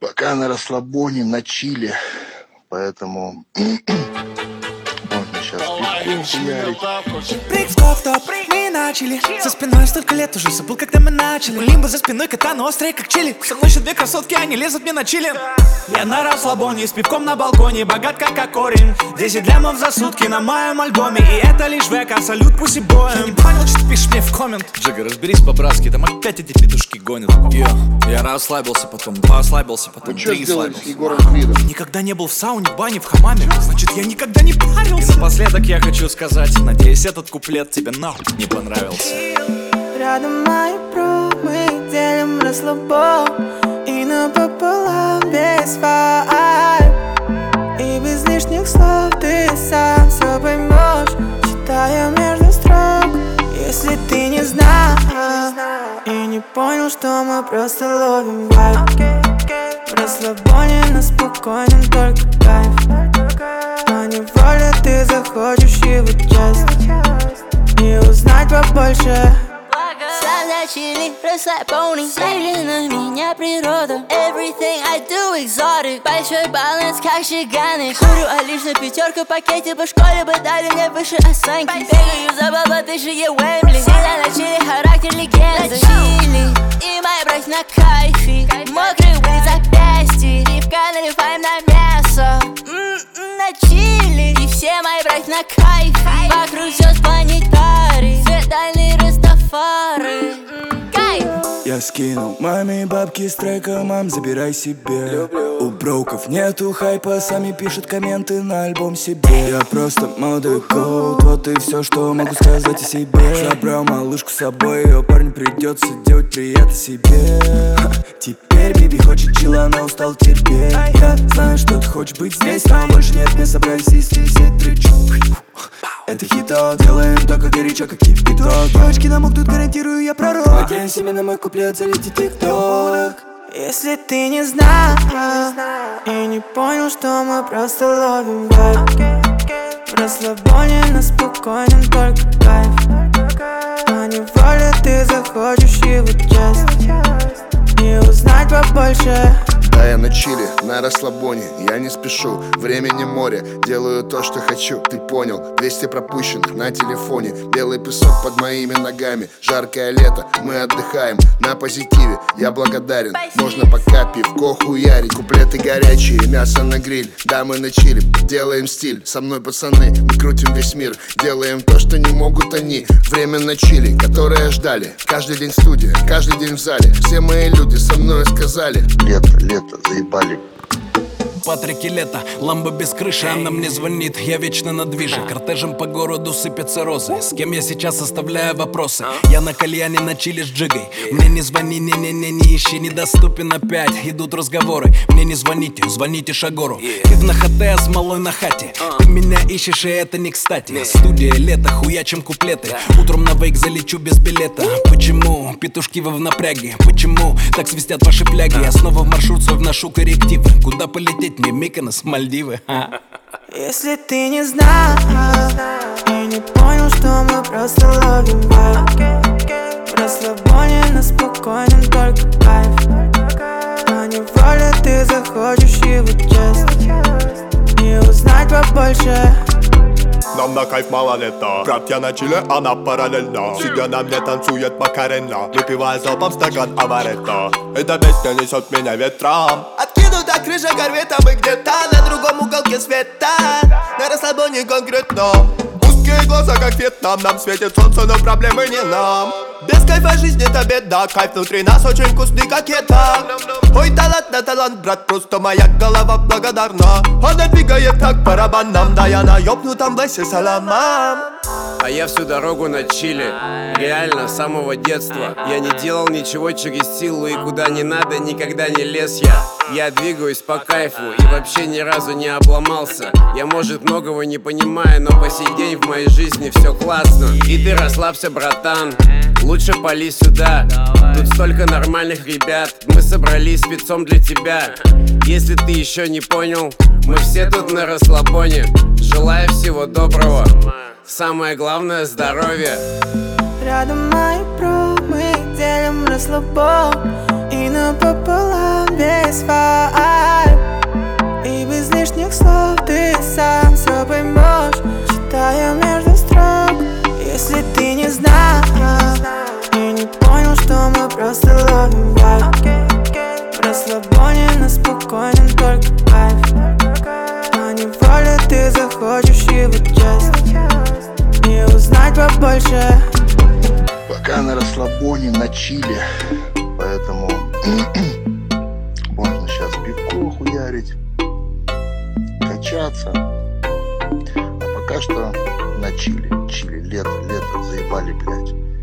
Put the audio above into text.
Пока на расслабоне, на чиле. Поэтому можно сейчас пивку хуярить. Прыг, стоп, топ, мы начали. За спиной столько лет, уже забыл, когда мы начали. Лимба за спиной, катана острая, как чили. Со мной еще две красотки, они лезут мне на чили. Я на расслабоне, с пивком на балконе. Богат, как корень. 10 лямов за сутки на моем альбоме. И это лишь века, салют пусть и боем. Я не понял, что ты пишешь мне в коммент. Джига, разберись по-братски, там опять эти петушки гонят. Я расслабился, потом два ослабился, потом Что три сделали с слабился. Егором Кридом? Никогда не был в сауне, бане, в хамаме. Значит, я никогда не парился. И напоследок я хочу сказать, надеюсь, этот куплет тебе нахуй не понравился. Рядом мои про, мы делим расслабон. И напополам без вайб. И без лишних слов ты сам все поймешь, читая между строк. Если ты не знал и не понял, что мы просто ловим вайб. В расслабоне на спокойном только кайф. Но неволе ты захочешь его часть и узнать побольше. Сам на чили, расслабоне. Смотри на меня природа. Everything I do exotic. Большой баланс, как шиганы. Курю, а лишь на пятерку в пакете. По школе бы дали мне выше оценки. Бегаю за баблотышие Уэмбли. Всегда на чили, характер легенды. Чили, и моя брать на кайфе. Мокрый улиц запястье. Пивка наливаем на мясо. На чили. И все мои брать на кайфе. Вокруг все планетарий. Светальный Растафари. Кайф. Я скинул маме бабки с трека, мам, забирай себе. У броков нету хайпа, сами пишут комменты на альбом себе. Я просто молодой коут, вот и все, что могу сказать о себе. Забрал малышку с собой, ее парню придется делать приятно себе. Теперь Биби хочет чила, она устал терпеть. Я знаю, что ты хочешь быть здесь, но больше нет, мы собрались и все тречу. Это хит-то, делаем только горячо, как кипяток. Девочки намокнут, гарантирую, я пророк. Надеюсь, именно мой куплет залетит тик-ток. Если ты не знал и не понял, что мы просто ловим вайб. В расслабоне на спокойном только кайф. Но неволе ты захочешь его часть и узнать побольше. Да, я на чиле, на расслабоне, я не спешу. Времени море, делаю то, что хочу. Ты понял, 200 пропущенных на телефоне. Белый песок под моими ногами. Жаркое лето, мы отдыхаем на позитиве, я благодарен. Можно пока пивко хуярить. Куплеты горячие, мясо на гриль. Да, мы на чиле, делаем стиль. Со мной пацаны, мы крутим весь мир. Делаем то, что не могут они. Время на чиле, которое ждали. Каждый день студия, каждый день в зале. Все мои люди со мной сказали: лето, заебали. Патрики лето, ламба без крыши, она мне звонит, я вечно на движе. Кортежем по городу сыпятся розы. С кем я сейчас оставляю вопросы? Я на кальяне, на чили с джигой. Мне не звони, не ищи, недоступен опять. Идут разговоры, мне не звоните, звоните Шагору. Ты в нахате, с малой на хате. Ты меня ищешь, и это не кстати. Студия, лето, хуячим куплеты. Утром на вейк залечу без билета. Почему? Петушки вы в напряге. Почему? Так свистят ваши фляги. Я снова в маршрут свой вношу коррективы. Куда полететь? Мне Миконос, Мальдивы. Если ты не знал и не понял, что мы просто ловим вайб. В расслабоне на спокойном только кайф. Но неволе ты захочешь его часть и узнать побольше. Нам на кайф мало лета. Брат, я на чиле, она параллельно. Сидя на мне танцует Макарена, выпивая залпом стакан аваретто. Эта песня несет меня ветром. Откинута крыша корвета, мы где-то на другом уголке света. На расслабоне конкретно. Узкие глаза, как Вьетнам. Нам светит солнце, но проблемы не нам. Без кайфа жизнь это беда. Кайф внутри нас очень вкусный, как еда. Ой, талант на талант, брат, просто моя голова благодарна. Она двигает как барабаном. Да я на ёбнутом басе саламам. А я всю дорогу на чили. Реально, с самого детства. Я не делал ничего через силу, и куда не надо, никогда не лез я. Я двигаюсь по кайфу и вообще ни разу не обломался. Я, может, многого не понимаю, но по сей день в моей жизни все классно. И ты расслабься, братан, лучше пали сюда. Тут столько нормальных ребят, мы собрались спецом для тебя. Если ты еще не понял, мы все тут на расслабоне. Желаю всего доброго, самое главное — здоровье. Рядом мои про, мы делим расслабон. И напополам без вайб. больше. Пока на расслабоне, на чиле. Поэтому можно сейчас пивко хуярить, качаться. А пока что на чиле. Чили, лето, заебали, блядь.